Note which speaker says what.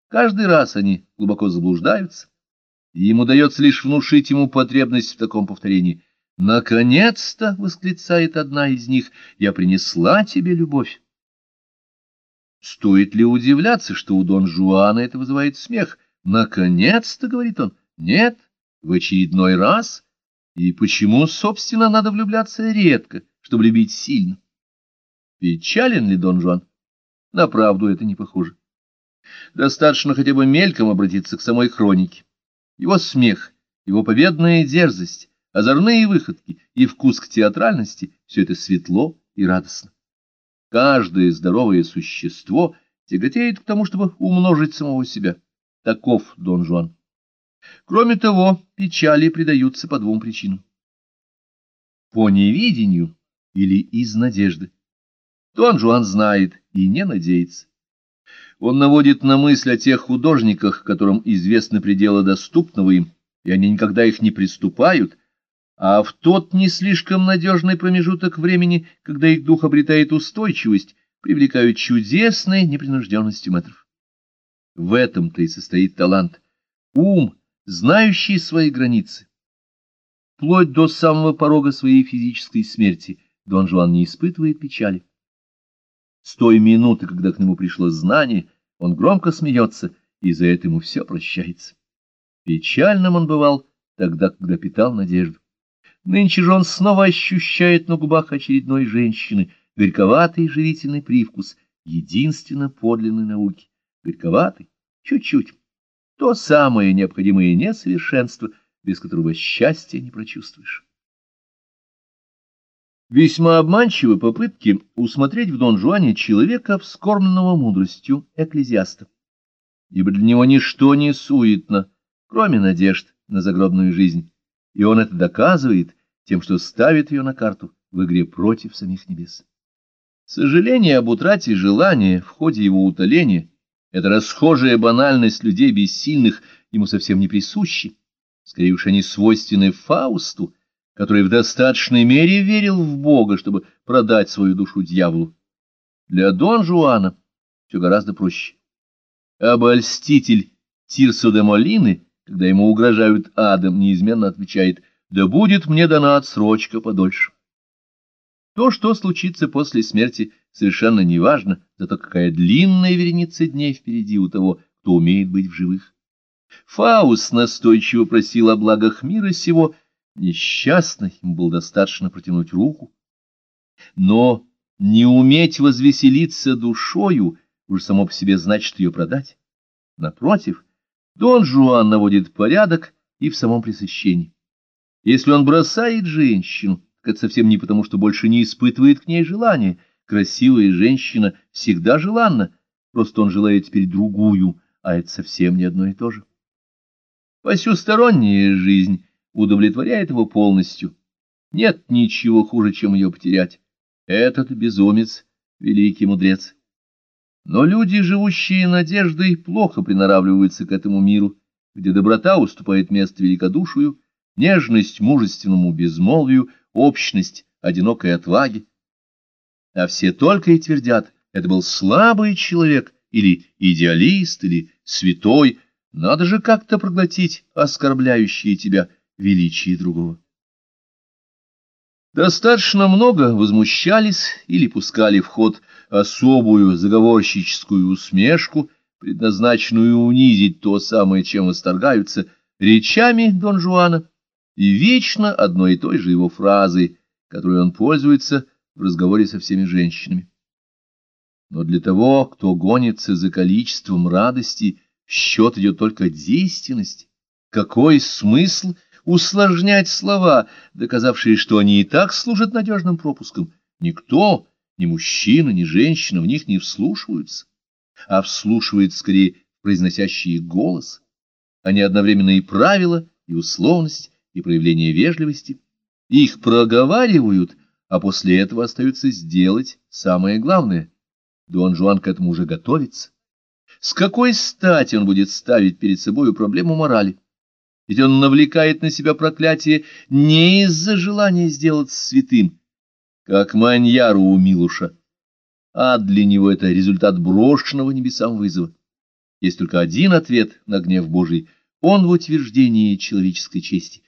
Speaker 1: Каждый раз они глубоко заблуждаются, и им удается лишь внушить ему потребность в таком повторении. «Наконец-то!» — восклицает одна из них, — «я принесла тебе любовь». Стоит ли удивляться, что у Дон Жуана это вызывает смех? «Наконец-то!» — говорит он. «Нет, в очередной раз. И почему, собственно, надо влюбляться редко, чтобы любить сильно?» Печален ли Дон Жуан? На правду это не похоже. Достаточно хотя бы мельком обратиться к самой хронике. Его смех, его победная дерзость, озорные выходки и вкус к театральности — все это светло и радостно. Каждое здоровое существо тяготеет к тому, чтобы умножить самого себя. Таков Дон Жуан. Кроме того, печали предаются по двум причинам. По невидению или из надежды. Дон Жуан знает и не надеется. Он наводит на мысль о тех художниках, которым известны пределы доступного им, и они никогда их не приступают, а в тот не слишком надежный промежуток времени, когда их дух обретает устойчивость, привлекают чудесной непринужденностью метров. В этом-то и состоит талант, ум, знающий свои границы. Вплоть до самого порога своей физической смерти Дон Жуан не испытывает печали. С той минуты, когда к нему пришло знание, он громко смеется, и за это ему все прощается. Печальным он бывал тогда, когда питал надежду. Нынче же он снова ощущает на губах очередной женщины горьковатый живительный привкус единственно подлинной науки. Горьковатый, чуть-чуть. То самое необходимое несовершенство, без которого счастья не прочувствуешь. Весьма обманчивы попытки усмотреть в Дон Жуане человека, вскормленного мудростью экклезиаста, ибо для него ничто не суетно, кроме надежд на загробную жизнь, и он это доказывает тем, что ставит ее на карту в игре против самих небес. Сожаление об утрате желания в ходе его утоления, эта расхожая банальность людей бессильных, ему совсем не присущи, скорее уж они свойственны Фаусту, который в достаточной мере верил в Бога, чтобы продать свою душу дьяволу. Для Дон Жуана все гораздо проще. Обольститель Тирсо де Молины, когда ему угрожают адом, неизменно отвечает: «Да будет мне дана отсрочка подольше». То, что случится после смерти, совершенно неважно, зато какая длинная вереница дней впереди у того, кто умеет быть в живых. Фауст настойчиво просил о благах мира сего. Несчастный, ему было достаточно протянуть руку. Но не уметь возвеселиться душою уже само по себе значит ее продать. Напротив, Дон Жуан наводит порядок и в самом пресыщении. Если он бросает женщину, так это совсем не потому, что больше не испытывает к ней желания. Красивая женщина всегда желанна, просто он желает теперь другую, а это совсем не одно и то же. Посюсторонняя жизнь удовлетворяет его полностью. Нет ничего хуже, чем ее потерять. Этот безумец — великий мудрец. Но люди, живущие надеждой, плохо приноравливаются к этому миру, где доброта уступает место великодушию, нежность мужественному безмолвию, общность одинокой отваге. А все только и твердят: это был слабый человек, или идеалист, или святой. Надо же как-то проглотить оскорбляющие тебя величие другого. Достаточно много возмущались или пускали в ход особую заговорщическую усмешку, предназначенную унизить то самое, чем восторгаются, речами Дон Жуана, и вечно одной и той же его фразой, которой он пользуется в разговоре со всеми женщинами. Но для того, кто гонится за количеством радости, в счет идет только действенность. Какой смысл усложнять слова, доказавшие, что они и так служат надежным пропуском? Никто, ни мужчина, ни женщина в них не вслушиваются, а вслушивается скорее в произносящий голос. Они одновременно и правила, и условность, и проявление вежливости. Их проговаривают, а после этого остается сделать самое главное. Дон Жуан к этому уже готовится. С какой стати он будет ставить перед собой проблему морали? Ведь он навлекает на себя проклятие не из-за желания сделаться святым, как Маньяру у Милуша, а для него это результат брошенного небесам вызова. Есть только один ответ на гнев Божий. Он в утверждении человеческой чести.